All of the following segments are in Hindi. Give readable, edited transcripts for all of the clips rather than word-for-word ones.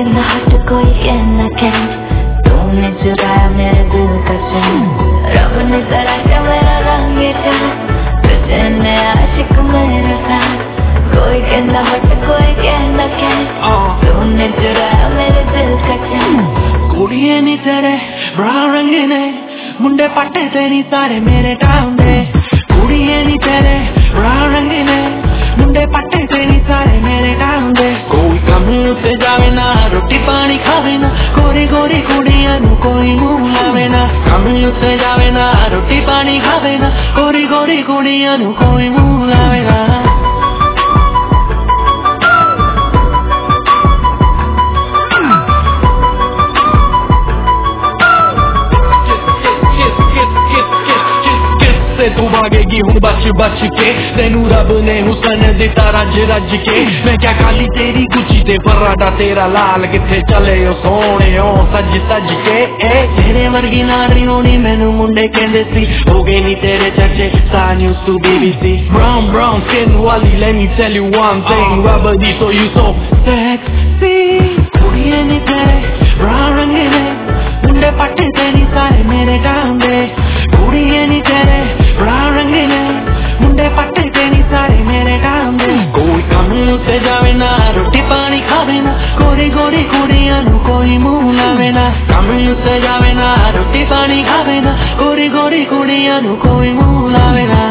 कहना हट कोई कहना कैन, तूने चुराया मेरे दिल का चैन। रब ने तराशा मेरा रंग तुझे ने आशिक मेरे साथ। कोई कहना हट कोई कहना कैन, तूने चुराया मेरे दिल का चैन। कुड़िए नी तेरे बड़ा रंगीने, मुंडे पट्टे तेरी सारे मेरे टाउन दे। कुड़िए नी तेरे बड़ा रंगीने, मुंडे पट्टे तेरी सारे मेरे टाउन दे। कोई कम उते जावे ना, रोटी पानी खावे ना, गोरी गोरी कुड़ियां नू कोई मुंह लावे ना। कम उते जावे ना, रोटी पानी खावे ना, गोरी गोरी कुड़ियां नू कोई मुंह लावे ना। तू भागेगी हूँ बच बच के, तेनू रब ने हुसन दिता रज रज के। मैं क्या खाली तेरी गुची ते पराडा तेरा लाल, किथे चले हो सोने हो सज सज के। तेरे वर्गी नारी होनी मैनू मुंडे कहंदे सी, हो गए नी तेरे चर्चे Star News to BBC। Brown brown skin वाली let me tell you one thing, रबदी so you so sexy। कुड़िए नी तेरे brown रंगीने, मुंडे पट्टे तेरी सारे मेरे टाउन दे। कुड़िए नी तेरे brown रंगीने, मुंडे पट्टे तेरी सारे मेरे टाउन दे। कोई कम उते जावे ना, रोटी पानी खावे ना, गोरी गोरी कुड़ियां नू कोई मुंह लावे ना। कम उते जावे ना, रोटी पानी खावे ना, गोरी गोरी कुड़ियां नू कोई मुंह लावे ना।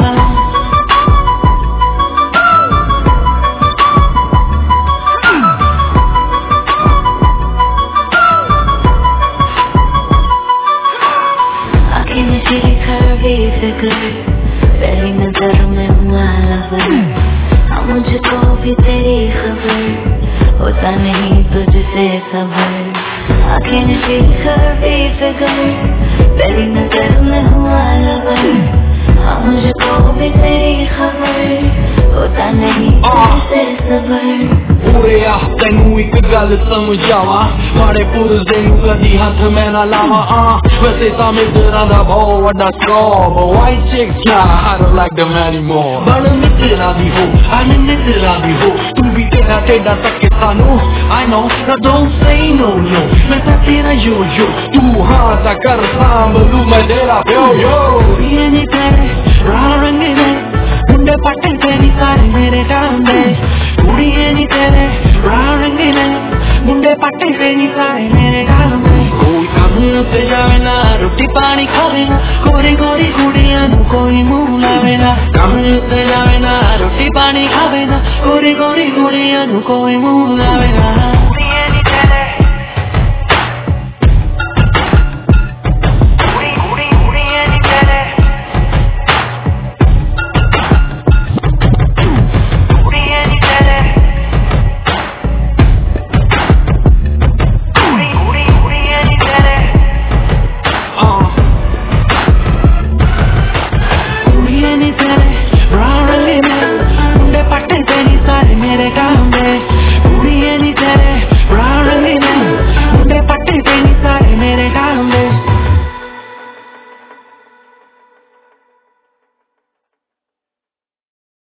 तेरी नजर में हुआ लवर, मुझको भी तेरी खबर, होता नहीं तुझसे सबर। आँखें नशीखर भी फिगर, तेरी नजर में हुआ लवर, मुझको भी तेरी खबर, होता नहीं तुझसे सबर। पूरे तेनू एक गल समझावा, माड़े पुरजे नू कदी हथ मैं ना लावा। वैसे तां मित्तरां दा बहुत वड्डा scope, white chicks nah I don't like them anymore। बड़ मित्तरां दी हो मैं मित्तरां दी हो, तू भी तेरा टेढ़ा तके सानू I know now don't say no no, मैं तां तेरा यो यो, तू हाँ ता कर सांभलू मैं तेरा यो यो। कुड़िए नी तेरे बड़ा रंगीने, मुंडे पट्टे तेरी सारे मेरे टाउन दे। कुड़िए नी तेरे बड़ा रंगीने, मुंडे पट्टे तेरी सारे मेरे टाउन दे। कोई कम उते जावे ना, रोटी पानी खावे ना, गोरी गोरी कुड़ियां नू कोई मुंह लावे ना। कम उते जावे ना, रोटी पानी खावे ना, गोरी गोरी कुड़ियां नू कोई मुंह लावे ना।